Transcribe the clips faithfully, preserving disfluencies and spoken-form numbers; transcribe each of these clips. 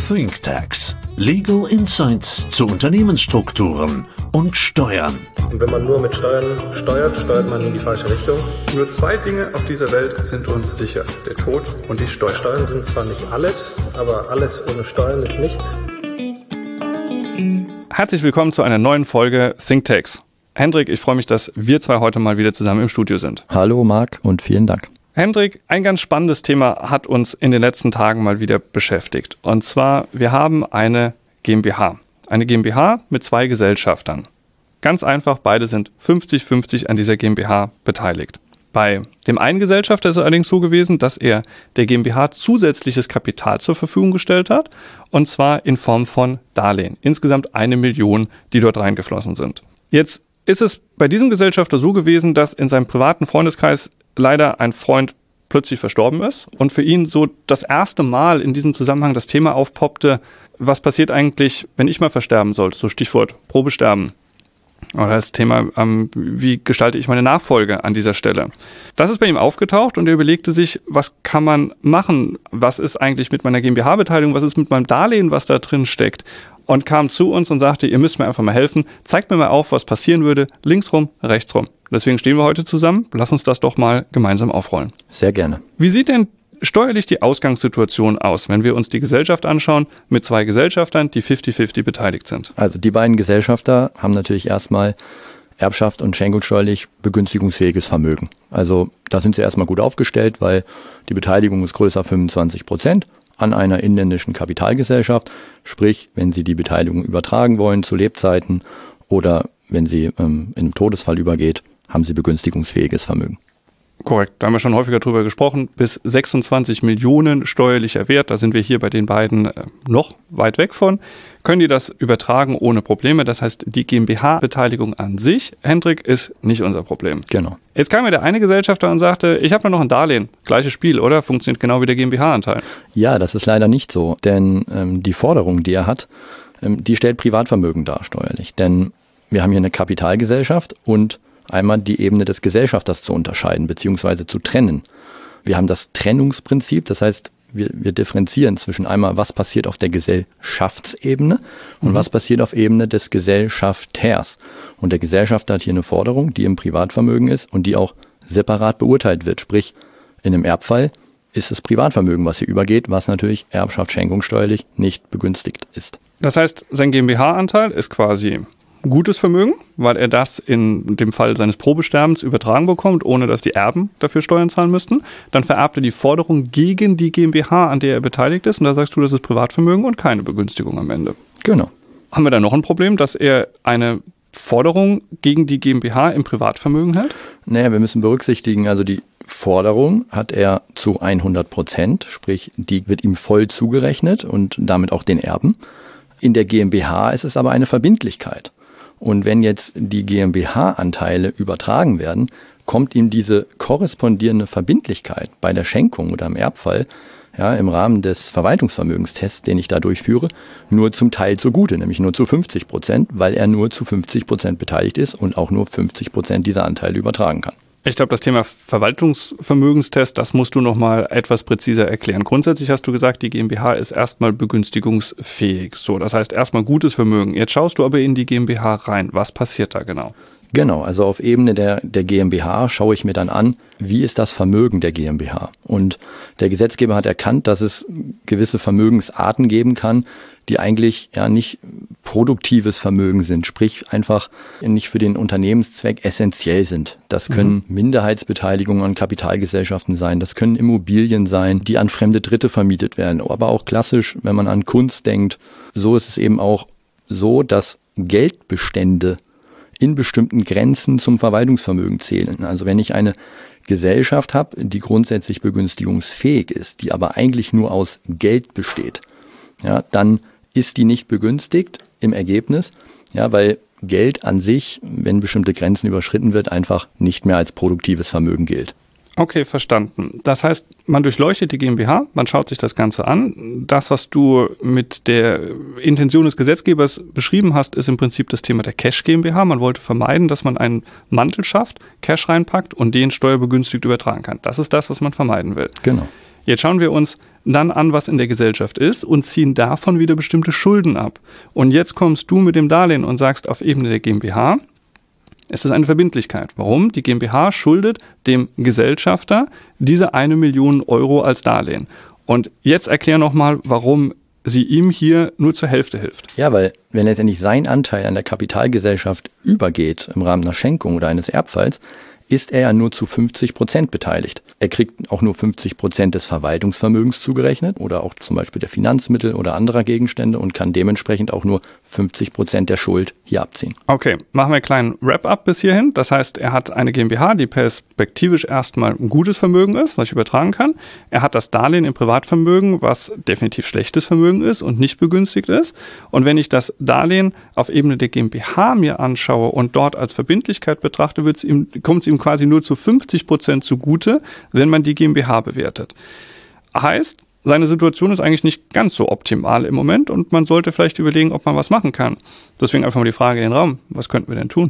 ThinkTax. Legal Insights zu Unternehmensstrukturen und Steuern. Und wenn man nur mit Steuern steuert, steuert man in die falsche Richtung. Nur zwei Dinge auf dieser Welt sind uns sicher: der Tod und die Steuern. Steuern sind zwar nicht alles, aber alles ohne Steuern ist nichts. Herzlich willkommen zu einer neuen Folge ThinkTax. Hendrik, ich freue mich, dass wir zwei heute mal wieder zusammen im Studio sind. Hallo Marc und vielen Dank. Hendrik, ein ganz spannendes Thema hat uns in den letzten Tagen mal wieder beschäftigt. Und zwar, wir haben eine GmbH. Eine GmbH mit zwei Gesellschaftern. Ganz einfach, beide sind fünfzig fünfzig an dieser GmbH beteiligt. Bei dem einen Gesellschafter ist es allerdings so gewesen, dass er der GmbH zusätzliches Kapital zur Verfügung gestellt hat, und zwar in Form von Darlehen. Insgesamt eine Million, die dort reingeflossen sind. Jetzt ist es bei diesem Gesellschafter so gewesen, dass in seinem privaten Freundeskreis leider ein Freund plötzlich verstorben ist und für ihn so das erste Mal in diesem Zusammenhang das Thema aufpoppte: Was passiert eigentlich, wenn ich mal versterben sollte? So Stichwort Probesterben. Oder das Thema, ähm, wie gestalte ich meine Nachfolge an dieser Stelle? Das ist bei ihm aufgetaucht und er überlegte sich, was kann man machen? Was ist eigentlich mit meiner GmbH-Beteiligung? Was ist mit meinem Darlehen, was da drin steckt? Und kam zu uns und sagte, ihr müsst mir einfach mal helfen. Zeigt mir mal auf, was passieren würde. Linksrum, rechtsrum. Deswegen stehen wir heute zusammen. Lass uns das doch mal gemeinsam aufrollen. Sehr gerne. Wie sieht denn steuerlich die Ausgangssituation aus, wenn wir uns die Gesellschaft anschauen mit zwei Gesellschaftern, die fünfzig fünfzig beteiligt sind? Also die beiden Gesellschafter haben natürlich erstmal Erbschaft und schenkungssteuerlich begünstigungsfähiges Vermögen. Also da sind sie erstmal gut aufgestellt, weil die Beteiligung ist größer fünfundzwanzig Prozent an einer inländischen Kapitalgesellschaft. Sprich, wenn sie die Beteiligung übertragen wollen zu Lebzeiten oder wenn sie ähm, in einem Todesfall übergeht, haben sie begünstigungsfähiges Vermögen. Korrekt, da haben wir schon häufiger drüber gesprochen. Bis sechsundzwanzig Millionen steuerlicher Wert, da sind wir hier bei den beiden noch weit weg von, können die das übertragen ohne Probleme. Das heißt, die GmbH-Beteiligung an sich, Hendrik, ist nicht unser Problem. Genau. Jetzt kam mir der eine Gesellschafter und sagte, ich habe noch ein Darlehen. Gleiches Spiel, oder? Funktioniert genau wie der GmbH-Anteil. Ja, das ist leider nicht so, denn ähm, die Forderung, die er hat, ähm, die stellt Privatvermögen dar steuerlich. Denn wir haben hier eine Kapitalgesellschaft und einmal die Ebene des Gesellschafters zu unterscheiden bzw. zu trennen. Wir haben das Trennungsprinzip, das heißt, wir, wir differenzieren zwischen einmal, was passiert auf der Gesellschaftsebene und mhm. was passiert auf Ebene des Gesellschafters. Und der Gesellschafter hat hier eine Forderung, die im Privatvermögen ist und die auch separat beurteilt wird. Sprich, in einem Erbfall ist es Privatvermögen, was hier übergeht, was natürlich Erbschaft schenkungssteuerlich nicht begünstigt ist. Das heißt, sein GmbH-Anteil ist quasi gutes Vermögen, weil er das in dem Fall seines Probesterbens übertragen bekommt, ohne dass die Erben dafür Steuern zahlen müssten. Dann vererbt er die Forderung gegen die GmbH, an der er beteiligt ist. Und da sagst du, das ist Privatvermögen und keine Begünstigung am Ende. Genau. Haben wir da noch ein Problem, dass er eine Forderung gegen die GmbH im Privatvermögen hält? Naja, wir müssen berücksichtigen, also die Forderung hat er zu hundert Prozent, sprich, die wird ihm voll zugerechnet und damit auch den Erben. In der GmbH ist es aber eine Verbindlichkeit. Und wenn jetzt die GmbH-Anteile übertragen werden, kommt ihm diese korrespondierende Verbindlichkeit bei der Schenkung oder im Erbfall, ja, im Rahmen des Verwaltungsvermögenstests, den ich da durchführe, nur zum Teil zugute, nämlich nur zu fünfzig Prozent, weil er nur zu fünfzig Prozent beteiligt ist und auch nur fünfzig Prozent dieser Anteile übertragen kann. Ich glaube, das Thema Verwaltungsvermögenstest, das musst du noch mal etwas präziser erklären. Grundsätzlich hast du gesagt, die GmbH ist erstmal begünstigungsfähig. So, das heißt erstmal gutes Vermögen. Jetzt schaust du aber in die GmbH rein. Was passiert da genau? Genau, also auf Ebene der, der GmbH schaue ich mir dann an, wie ist das Vermögen der GmbH? Und der Gesetzgeber hat erkannt, dass es gewisse Vermögensarten geben kann, die eigentlich ja nicht produktives Vermögen sind, sprich einfach nicht für den Unternehmenszweck essentiell sind. Das können mhm. Minderheitsbeteiligungen an Kapitalgesellschaften sein, das können Immobilien sein, die an fremde Dritte vermietet werden, aber auch klassisch, wenn man an Kunst denkt, so ist es eben auch so, dass Geldbestände in bestimmten Grenzen zum Verwaltungsvermögen zählen. Also wenn ich eine Gesellschaft habe, die grundsätzlich begünstigungsfähig ist, die aber eigentlich nur aus Geld besteht, ja, dann ist die nicht begünstigt im Ergebnis, ja, weil Geld an sich, wenn bestimmte Grenzen überschritten wird, einfach nicht mehr als produktives Vermögen gilt. Okay, verstanden. Das heißt, man durchleuchtet die GmbH, man schaut sich das Ganze an. Das, was du mit der Intention des Gesetzgebers beschrieben hast, ist im Prinzip das Thema der Cash GmbH. Man wollte vermeiden, dass man einen Mantel schafft, Cash reinpackt und den steuerbegünstigt übertragen kann. Das ist das, was man vermeiden will. Genau. Jetzt schauen wir uns dann an, was in der Gesellschaft ist und ziehen davon wieder bestimmte Schulden ab. Und jetzt kommst du mit dem Darlehen und sagst auf Ebene der GmbH, es ist eine Verbindlichkeit. Warum? Die GmbH schuldet dem Gesellschafter diese eine Million Euro als Darlehen. Und jetzt erklär nochmal, warum sie ihm hier nur zur Hälfte hilft. Ja, weil wenn letztendlich sein Anteil an der Kapitalgesellschaft übergeht im Rahmen einer Schenkung oder eines Erbfalls, ist er ja nur zu fünfzig Prozent beteiligt. Er kriegt auch nur fünfzig Prozent des Verwaltungsvermögens zugerechnet oder auch zum Beispiel der Finanzmittel oder anderer Gegenstände und kann dementsprechend auch nur fünfzig Prozent der Schuld hier abziehen. Okay, machen wir einen kleinen Wrap-up bis hierhin. Das heißt, er hat eine GmbH, die perspektivisch erstmal ein gutes Vermögen ist, was ich übertragen kann. Er hat das Darlehen im Privatvermögen, was definitiv schlechtes Vermögen ist und nicht begünstigt ist. Und wenn ich das Darlehen auf Ebene der GmbH mir anschaue und dort als Verbindlichkeit betrachte, wird's ihm, kommt es ihm quasi nur zu fünfzig Prozent zugute, wenn man die GmbH bewertet. Heißt, seine Situation ist eigentlich nicht ganz so optimal im Moment und man sollte vielleicht überlegen, ob man was machen kann. Deswegen einfach mal die Frage in den Raum, was könnten wir denn tun?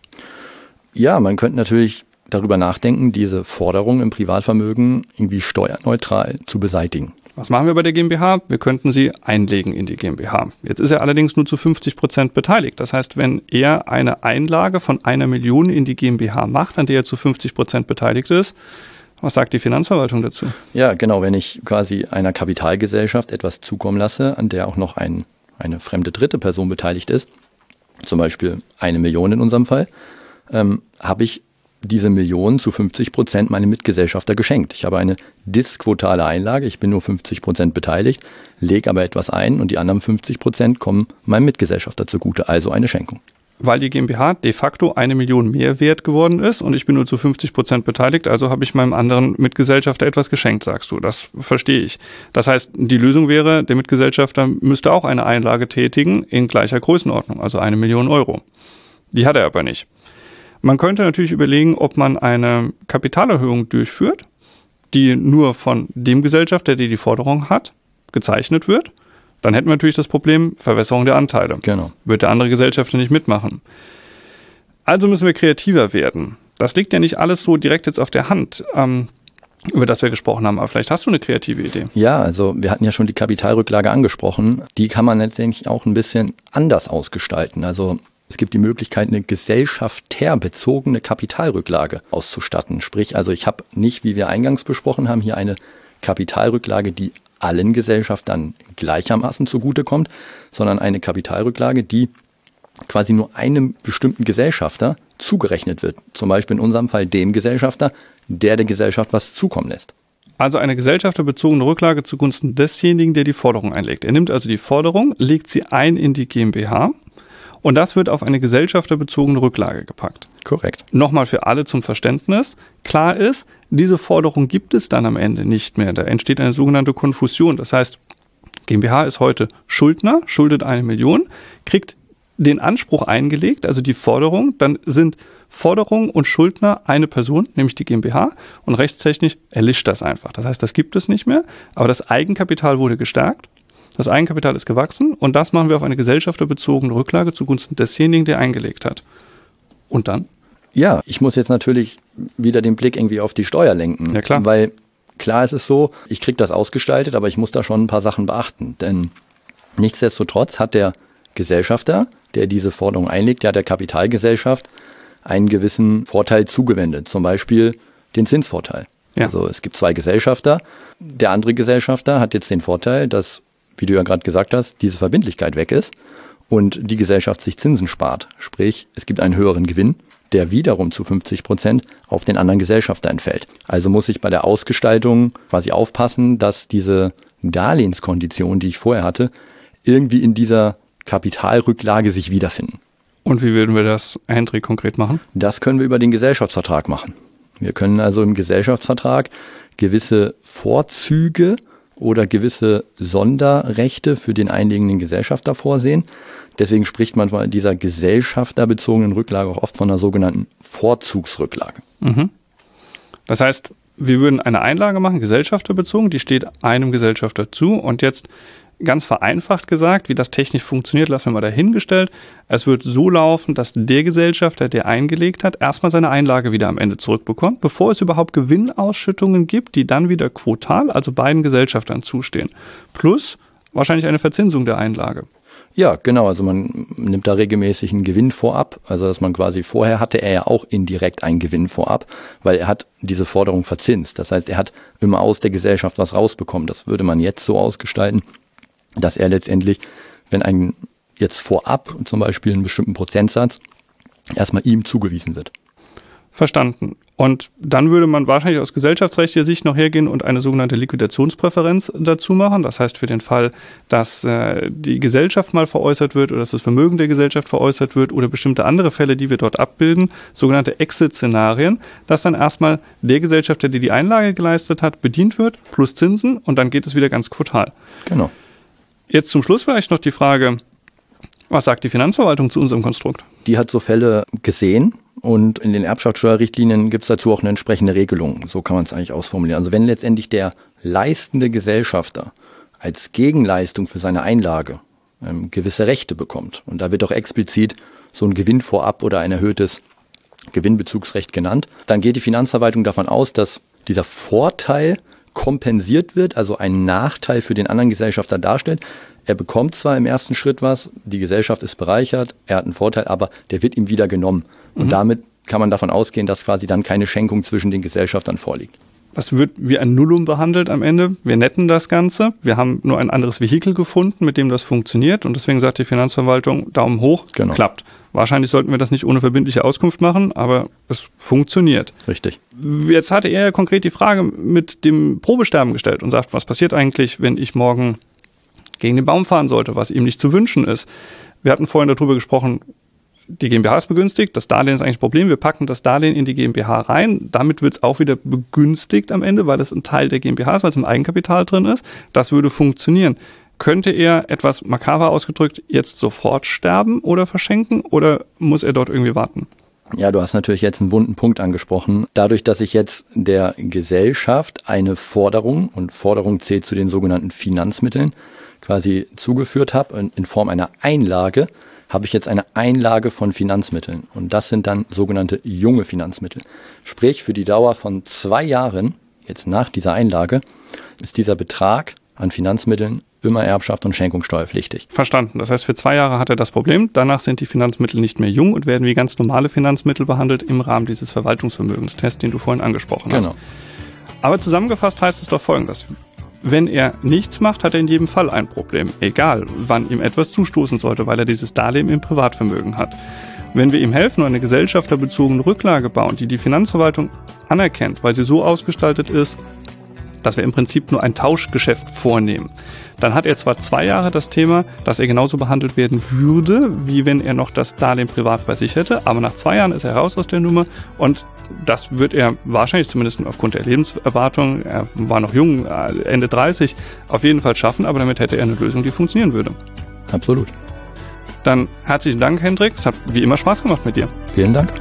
Ja, man könnte natürlich darüber nachdenken, diese Forderung im Privatvermögen irgendwie steuerneutral zu beseitigen. Was machen wir bei der GmbH? Wir könnten sie einlegen in die GmbH. Jetzt ist er allerdings nur zu fünfzig Prozent beteiligt. Das heißt, wenn er eine Einlage von einer Million in die GmbH macht, an der er zu fünfzig Prozent beteiligt ist, was sagt die Finanzverwaltung dazu? Ja, genau. Wenn ich quasi einer Kapitalgesellschaft etwas zukommen lasse, an der auch noch ein, eine fremde dritte Person beteiligt ist, zum Beispiel eine Million in unserem Fall, ähm, habe ich diese Million zu fünfzig Prozent meinem Mitgesellschafter geschenkt. Ich habe eine disquotale Einlage, ich bin nur fünfzig Prozent beteiligt, lege aber etwas ein und die anderen fünfzig Prozent kommen meinem Mitgesellschafter zugute, also eine Schenkung. Weil die GmbH de facto eine Million mehr wert geworden ist und ich bin nur zu fünfzig Prozent beteiligt, also habe ich meinem anderen Mitgesellschafter etwas geschenkt, sagst du. Das verstehe ich. Das heißt, die Lösung wäre, der Mitgesellschafter müsste auch eine Einlage tätigen in gleicher Größenordnung, also eine Million Euro. Die hat er aber nicht. Man könnte natürlich überlegen, ob man eine Kapitalerhöhung durchführt, die nur von dem Gesellschafter, der die Forderung hat, gezeichnet wird. Dann hätten wir natürlich das Problem Verwässerung der Anteile. Genau. Wird der andere Gesellschafter nicht mitmachen. Also müssen wir kreativer werden. Das liegt ja nicht alles so direkt jetzt auf der Hand, ähm, über das wir gesprochen haben. Aber vielleicht hast du eine kreative Idee. Ja, also wir hatten ja schon die Kapitalrücklage angesprochen. Die kann man letztendlich auch ein bisschen anders ausgestalten. Also es gibt die Möglichkeit, eine gesellschafterbezogene Kapitalrücklage auszustatten. Sprich, also ich habe nicht, wie wir eingangs besprochen haben, hier eine Kapitalrücklage, die allen Gesellschaftern gleichermaßen zugutekommt, sondern eine Kapitalrücklage, die quasi nur einem bestimmten Gesellschafter zugerechnet wird. Zum Beispiel in unserem Fall dem Gesellschafter, der der Gesellschaft was zukommen lässt. Also eine gesellschafterbezogene Rücklage zugunsten desjenigen, der die Forderung einlegt. Er nimmt also die Forderung, legt sie ein in die GmbH. Und das wird auf eine gesellschafterbezogene Rücklage gepackt. Korrekt. Nochmal für alle zum Verständnis. Klar ist, diese Forderung gibt es dann am Ende nicht mehr. Da entsteht eine sogenannte Konfusion. Das heißt, GmbH ist heute Schuldner, schuldet eine Million, kriegt den Anspruch eingelegt, also die Forderung. Dann sind Forderung und Schuldner eine Person, nämlich die GmbH. Und rechtstechnisch erlischt das einfach. Das heißt, das gibt es nicht mehr. Aber das Eigenkapital wurde gestärkt. Das Eigenkapital ist gewachsen und das machen wir auf eine gesellschafterbezogene Rücklage zugunsten desjenigen, der eingelegt hat. Und dann? Ja, ich muss jetzt natürlich wieder den Blick irgendwie auf die Steuer lenken. Ja, klar. Weil klar ist es so, ich kriege das ausgestaltet, aber ich muss da schon ein paar Sachen beachten. Denn nichtsdestotrotz hat der Gesellschafter, der diese Forderung einlegt, ja der Kapitalgesellschaft einen gewissen Vorteil zugewendet. Zum Beispiel den Zinsvorteil. Ja. Also es gibt zwei Gesellschafter. Der andere Gesellschafter hat jetzt den Vorteil, dass, wie du ja gerade gesagt hast, diese Verbindlichkeit weg ist und die Gesellschaft sich Zinsen spart. Sprich, es gibt einen höheren Gewinn, der wiederum zu fünfzig Prozent auf den anderen Gesellschafter entfällt. Also muss ich bei der Ausgestaltung quasi aufpassen, dass diese Darlehenskonditionen, die ich vorher hatte, irgendwie in dieser Kapitalrücklage sich wiederfinden. Und wie würden wir das, Hendrik, konkret machen? Das können wir über den Gesellschaftsvertrag machen. Wir können also im Gesellschaftsvertrag gewisse Vorzüge oder gewisse Sonderrechte für den einlegenden Gesellschafter vorsehen. Deswegen spricht man von dieser gesellschafterbezogenen Rücklage auch oft von einer sogenannten Vorzugsrücklage. Mhm. Das heißt, wir würden eine Einlage machen, gesellschafterbezogen, die steht einem Gesellschafter zu und jetzt ganz vereinfacht gesagt, wie das technisch funktioniert, lassen wir mal dahingestellt. Es wird so laufen, dass der Gesellschafter, der eingelegt hat, erstmal seine Einlage wieder am Ende zurückbekommt, bevor es überhaupt Gewinnausschüttungen gibt, die dann wieder quotal, also beiden Gesellschaftern zustehen. Plus wahrscheinlich eine Verzinsung der Einlage. Ja, genau. Also man nimmt da regelmäßig einen Gewinn vorab. Also dass man quasi vorher hatte er ja auch indirekt einen Gewinn vorab, weil er hat diese Forderung verzinst. Das heißt, er hat immer aus der Gesellschaft was rausbekommen. Das würde man jetzt so ausgestalten, dass er letztendlich, wenn ein jetzt vorab zum Beispiel einen bestimmten Prozentsatz erstmal ihm zugewiesen wird. Verstanden. Und dann würde man wahrscheinlich aus gesellschaftsrechtlicher Sicht noch hergehen und eine sogenannte Liquidationspräferenz dazu machen. Das heißt, für den Fall, dass äh, die Gesellschaft mal veräußert wird oder dass das Vermögen der Gesellschaft veräußert wird oder bestimmte andere Fälle, die wir dort abbilden, sogenannte Exit-Szenarien, dass dann erstmal der Gesellschafter, der die Einlage geleistet hat, bedient wird, plus Zinsen und dann geht es wieder ganz quotal. Genau. Jetzt zum Schluss vielleicht noch die Frage, was sagt die Finanzverwaltung zu unserem Konstrukt? Die hat so Fälle gesehen. Und in den Erbschaftssteuerrichtlinien gibt es dazu auch eine entsprechende Regelung. So kann man es eigentlich ausformulieren. Also wenn letztendlich der leistende Gesellschafter als Gegenleistung für seine Einlage ähm, gewisse Rechte bekommt, und da wird auch explizit so ein Gewinn vorab oder ein erhöhtes Gewinnbezugsrecht genannt, dann geht die Finanzverwaltung davon aus, dass dieser Vorteil kompensiert wird, also einen Nachteil für den anderen Gesellschafter darstellt. Er bekommt zwar im ersten Schritt was, die Gesellschaft ist bereichert, er hat einen Vorteil, aber der wird ihm wieder genommen. Und mhm. damit kann man davon ausgehen, dass quasi dann keine Schenkung zwischen den Gesellschaftern vorliegt. Das wird wie ein Nullum behandelt am Ende. Wir netten das Ganze. Wir haben nur ein anderes Vehikel gefunden, mit dem das funktioniert. Und deswegen sagt die Finanzverwaltung, Daumen hoch, genau. Klappt. Wahrscheinlich sollten wir das nicht ohne verbindliche Auskunft machen, aber es funktioniert. Richtig. Jetzt hatte er ja konkret die Frage mit dem Probesterben gestellt und sagt, was passiert eigentlich, wenn ich morgen gegen den Baum fahren sollte, was ihm nicht zu wünschen ist. Wir hatten vorhin darüber gesprochen, die GmbH ist begünstigt, das Darlehen ist eigentlich ein Problem, wir packen das Darlehen in die GmbH rein, damit wird es auch wieder begünstigt am Ende, weil es ein Teil der GmbH ist, weil es im Eigenkapital drin ist. Das würde funktionieren. Könnte er, etwas makaber ausgedrückt, jetzt sofort sterben oder verschenken oder muss er dort irgendwie warten? Ja, du hast natürlich jetzt einen wunden Punkt angesprochen. Dadurch, dass ich jetzt der Gesellschaft eine Forderung, und Forderung zählt zu den sogenannten Finanzmitteln, quasi zugeführt habe, in Form einer Einlage, habe ich jetzt eine Einlage von Finanzmitteln. Und das sind dann sogenannte junge Finanzmittel. Sprich, für die Dauer von zwei Jahren, jetzt nach dieser Einlage, ist dieser Betrag an Finanzmitteln immer Erbschaft und schenkungssteuerpflichtig. Verstanden. Das heißt, für zwei Jahre hat er das Problem. Danach sind die Finanzmittel nicht mehr jung und werden wie ganz normale Finanzmittel behandelt im Rahmen dieses Verwaltungsvermögenstests, den du vorhin angesprochen hast. Genau. Aber zusammengefasst heißt es doch Folgendes. Wenn er nichts macht, hat er in jedem Fall ein Problem. Egal, wann ihm etwas zustoßen sollte, weil er dieses Darlehen im Privatvermögen hat. Wenn wir ihm helfen und eine gesellschafterbezogene Rücklage bauen, die die Finanzverwaltung anerkennt, weil sie so ausgestaltet ist, dass wir im Prinzip nur ein Tauschgeschäft vornehmen, dann hat er zwar zwei Jahre das Thema, dass er genauso behandelt werden würde, wie wenn er noch das Darlehen privat bei sich hätte, aber nach zwei Jahren ist er raus aus der Nummer und das wird er wahrscheinlich, zumindest aufgrund der Lebenserwartung, er war noch jung, Ende dreißig, auf jeden Fall schaffen, aber damit hätte er eine Lösung, die funktionieren würde. Absolut. Dann herzlichen Dank, Hendrik. Es hat wie immer Spaß gemacht mit dir. Vielen Dank.